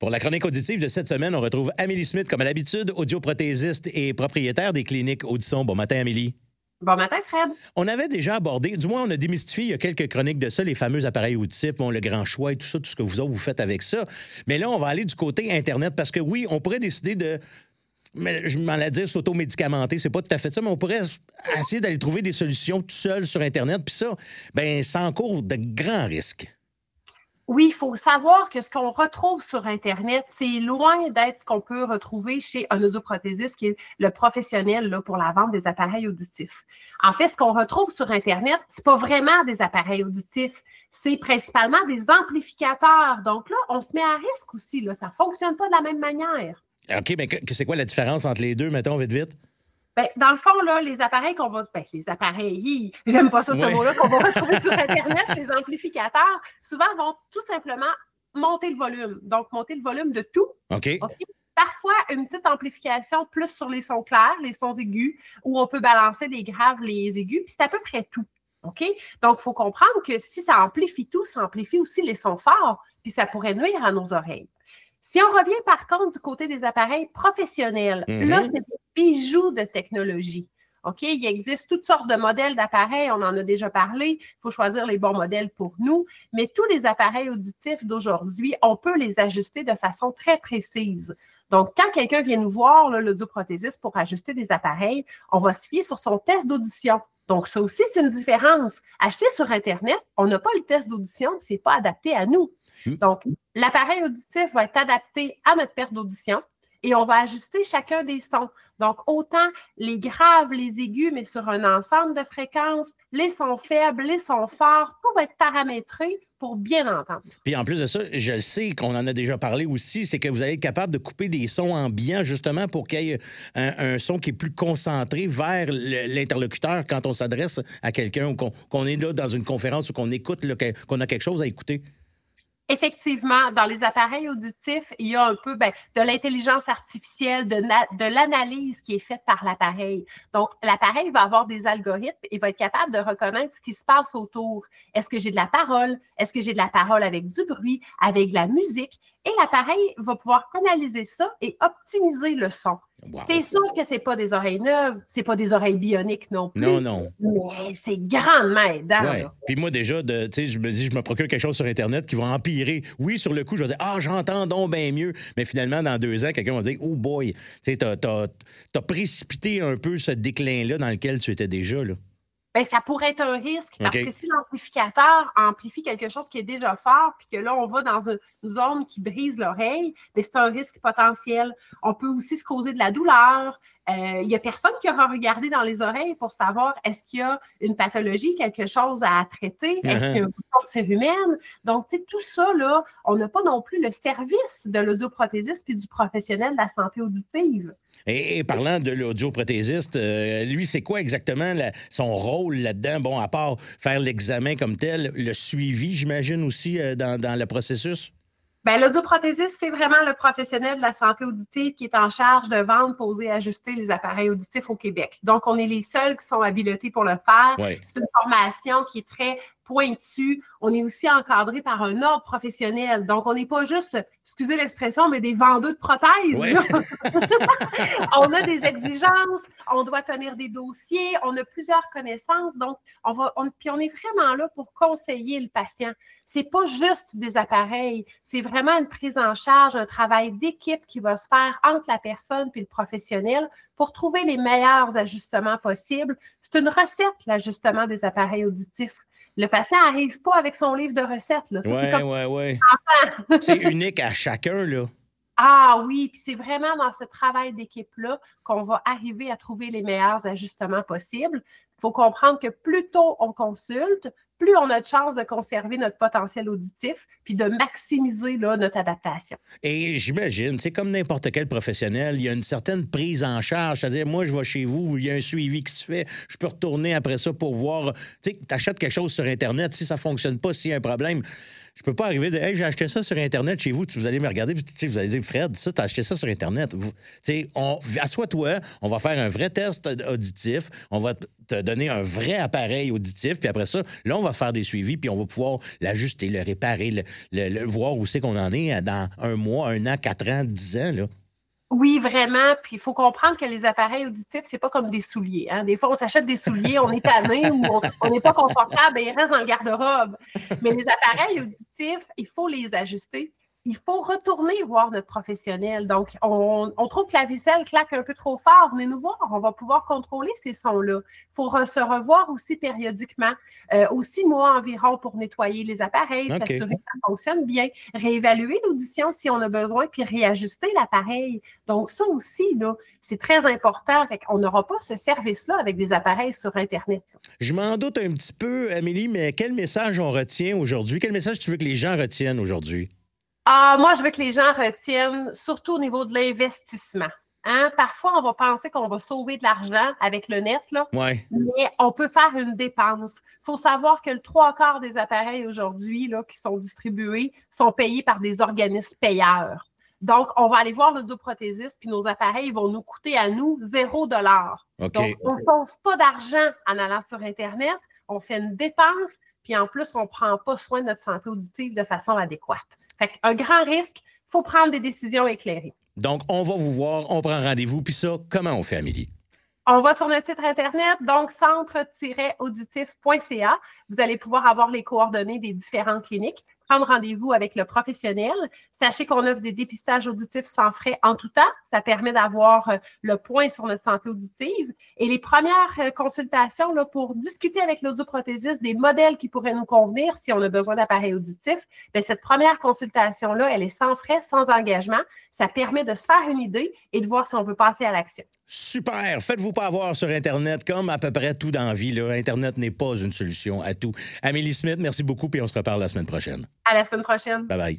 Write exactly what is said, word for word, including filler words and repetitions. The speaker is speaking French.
Pour la chronique auditive de cette semaine, on retrouve Amélie Smith, comme à l'habitude, audioprothésiste et propriétaire des cliniques Audisson. Bon matin, Amélie. Bon matin, Fred. On avait déjà abordé, du moins on a démystifié il y a quelques chroniques de ça, les fameux appareils auditifs, bon, le grand choix et tout ça, tout ce que vous autres vous faites avec ça. Mais là, on va aller du côté Internet parce que oui, on pourrait décider de... Mais je m'en allais dire s'automédicamenter, c'est pas tout à fait ça, mais on pourrait essayer d'aller trouver des solutions tout seul sur Internet. Puis ça, ben ça encourt de grands risques. Oui, il faut savoir que ce qu'on retrouve sur Internet, c'est loin d'être ce qu'on peut retrouver chez un audioprothésiste qui est le professionnel là, pour la vente des appareils auditifs. En fait, ce qu'on retrouve sur Internet, c'est pas vraiment des appareils auditifs, c'est principalement des amplificateurs. Donc là, on se met à risque aussi, là. Ça fonctionne pas de la même manière. OK, mais c'est quoi la différence entre les deux, mettons, vite, vite? Ben, dans le fond, là, les appareils qu'on va... Ben, les appareils, j'aime pas ça, ce ouais. mot-là, qu'on va retrouver sur Internet, les amplificateurs, souvent vont tout simplement monter le volume. Donc, monter le volume de tout. OK. Okay? Parfois, une petite amplification plus sur les sons clairs, les sons aigus, où on peut balancer les graves, les aigus, puis c'est à peu près tout. OK? Donc, il faut comprendre que si ça amplifie tout, ça amplifie aussi les sons forts, puis ça pourrait nuire à nos oreilles. Si on revient par contre du côté des appareils professionnels, mm-hmm. là, c'est des bijoux de technologie. OK? Il existe toutes sortes de modèles d'appareils, on en a déjà parlé, il faut choisir les bons modèles pour nous, mais tous les appareils auditifs d'aujourd'hui, on peut les ajuster de façon très précise. Donc, quand quelqu'un vient nous voir, l'audioprothésiste, pour ajuster des appareils, on va se fier sur son test d'audition. Donc, ça aussi, c'est une différence. Acheter sur Internet, on n'a pas le test d'audition, puis ce n'est pas adapté à nous. Donc, l'appareil auditif va être adapté à notre perte d'audition et on va ajuster chacun des sons. Donc, autant les graves, les aigus, mais sur un ensemble de fréquences, les sons faibles, les sons forts, tout va être paramétré pour bien entendre. Puis en plus de ça, je sais qu'on en a déjà parlé aussi, c'est que vous allez être capable de couper des sons ambiants justement pour qu'il y ait un, un son qui est plus concentré vers l'interlocuteur quand on s'adresse à quelqu'un ou qu'on, qu'on est là dans une conférence ou qu'on écoute, là, qu'on a quelque chose à écouter. Effectivement, dans les appareils auditifs, il y a un peu ben, de l'intelligence artificielle, de, de l'analyse qui est faite par l'appareil. Donc, l'appareil va avoir des algorithmes et va être capable de reconnaître ce qui se passe autour. Est-ce que j'ai de la parole? Est-ce que j'ai de la parole avec du bruit, avec de la musique? Et l'appareil va pouvoir analyser ça et optimiser le son. Wow. C'est sûr que c'est pas des oreilles neuves, c'est pas des oreilles bioniques non plus. Non, non. Mais c'est grandement aidant. Ouais. Puis moi, déjà, de, je me dis, je me procure quelque chose sur Internet qui va empirer. Oui, sur le coup, je vais dire, ah, j'entends donc bien mieux. Mais finalement, dans deux ans, quelqu'un va dire, oh boy, tu sais, t'as, t'as, t'as précipité un peu ce déclin-là dans lequel tu étais déjà, là. Bien, ça pourrait être un risque parce okay. que si l'amplificateur amplifie quelque chose qui est déjà fort puis que là, on va dans une zone qui brise l'oreille, bien, c'est un risque potentiel. On peut aussi se causer de la douleur. Il euh, n'y a personne qui aura regardé dans les oreilles pour savoir est-ce qu'il y a une pathologie, quelque chose à traiter, uh-huh. est-ce qu'il y a un bouton de cérumen. Donc, tu sais, tout ça, là, on n'a pas non plus le service de l'audioprothésiste puis du professionnel de la santé auditive. Et, et parlant de l'audioprothésiste, euh, lui, c'est quoi exactement la, son rôle là-dedans? Bon, à part faire l'examen comme tel, le suivi, j'imagine, aussi euh, dans, dans le processus? Bien, l'audioprothésiste, c'est vraiment le professionnel de la santé auditive qui est en charge de vendre, poser, ajuster les appareils auditifs au Québec. Donc, on est les seuls qui sont habilités pour le faire. Oui. C'est une formation qui est très pointue. On est aussi encadré par un ordre professionnel. Donc, on n'est pas juste, excusez l'expression, mais des vendeurs de prothèses. Oui. On a des exigences, on doit tenir des dossiers, on a plusieurs connaissances. Donc, on va, on, puis on est vraiment là pour conseiller le patient. C'est pas juste des appareils, c'est vraiment une prise en charge, un travail d'équipe qui va se faire entre la personne et le professionnel pour trouver les meilleurs ajustements possibles. C'est une recette, l'ajustement des appareils auditifs. Le patient n'arrive pas avec son livre de recettes. Oui, oui, oui. C'est unique à chacun, là. Ah oui, puis c'est vraiment dans ce travail d'équipe-là qu'on va arriver à trouver les meilleurs ajustements possibles. Il faut comprendre que plus tôt on consulte, plus on a de chances de conserver notre potentiel auditif puis de maximiser là, notre adaptation. Et j'imagine, c'est comme n'importe quel professionnel, il y a une certaine prise en charge. C'est-à-dire, moi, je vais chez vous, il y a un suivi qui se fait, je peux retourner après ça pour voir. Tu sais, tu achètes quelque chose sur Internet, si ça ne fonctionne pas, s'il y a un problème, Je peux pas arriver de hey, j'ai acheté ça sur Internet chez vous, vous allez me regarder, puis vous allez dire Fred, ça, t'as acheté ça sur Internet. Vous, on, assois-toi, on va faire un vrai test auditif, on va te donner un vrai appareil auditif, puis après ça, là, on va faire des suivis, puis on va pouvoir l'ajuster, le réparer, le, le, le, voir où c'est qu'on en est dans un mois, un an, quatre ans, dix ans, là. Oui, vraiment. Puis il faut comprendre que les appareils auditifs, c'est pas comme des souliers. Hein? Des fois, on s'achète des souliers, on est tanné ou on n'est pas confortable et ils restent dans le garde-robe. Mais les appareils auditifs, il faut les ajuster. Il faut retourner voir notre professionnel. Donc, on, on trouve que la ficelle claque un peu trop fort. Venez nous voir. On va pouvoir contrôler ces sons-là. Il faut re, se revoir aussi périodiquement, euh, aux six mois environ pour nettoyer les appareils, okay. S'assurer que ça fonctionne bien, réévaluer l'audition si on a besoin, puis réajuster l'appareil. Donc, ça aussi, là, c'est très important. Fait qu'on n'aura pas ce service-là avec des appareils sur Internet. Je m'en doute un petit peu, Amélie, mais quel message on retient aujourd'hui? Quel message tu veux que les gens retiennent aujourd'hui? Ah, moi, je veux que les gens retiennent, surtout au niveau de l'investissement. Hein? Parfois, on va penser qu'on va sauver de l'argent avec le net, là, ouais. Mais on peut faire une dépense. Il faut savoir que le trois quarts des appareils aujourd'hui là, qui sont distribués sont payés par des organismes payeurs. Donc, on va aller voir l'audioprothésiste, puis nos appareils vont nous coûter à nous zéro dollar. Okay. Donc, on ne sauve pas d'argent en allant sur Internet, on fait une dépense, puis en plus, on ne prend pas soin de notre santé auditive de façon adéquate. Fait qu'un grand risque, il faut prendre des décisions éclairées. Donc, on va vous voir, on prend rendez-vous. Puis ça, comment on fait, Amélie? On va sur notre site Internet, donc centre tiret auditif point c a. Vous allez pouvoir avoir les coordonnées des différentes cliniques, prendre rendez-vous avec le professionnel. Sachez qu'on offre des dépistages auditifs sans frais en tout temps. Ça permet d'avoir le point sur notre santé auditive. Et les premières consultations là, pour discuter avec l'audioprothésiste des modèles qui pourraient nous convenir si on a besoin d'appareils auditifs, bien, cette première consultation-là, elle est sans frais, sans engagement. Ça permet de se faire une idée et de voir si on veut passer à l'action. Super! Faites-vous pas avoir sur Internet, comme à peu près tout dans la vie. Là. Internet n'est pas une solution à tout. Amélie Smith, merci beaucoup, puis on se reparle la semaine prochaine. À la semaine prochaine. Bye bye.